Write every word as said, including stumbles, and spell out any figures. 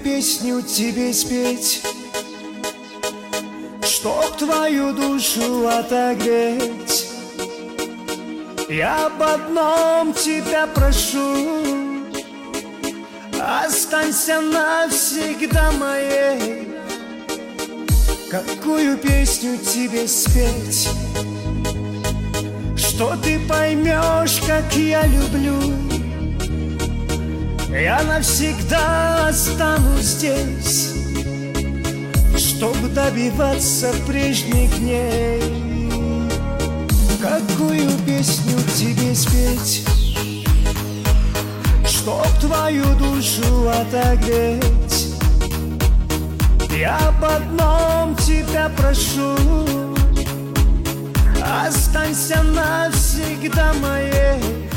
песню тебе спеть, чтоб твою душу отогреть. Я об одном тебя прошу: останься навсегда моей. Какую песню тебе спеть, что ты поймешь, как я люблю? Я навсегда останусь здесь, чтобы добиваться прежних дней. Какую песню тебе спеть, чтоб твою душу отогреть? Я об одном тебя прошу: останься навсегда моей.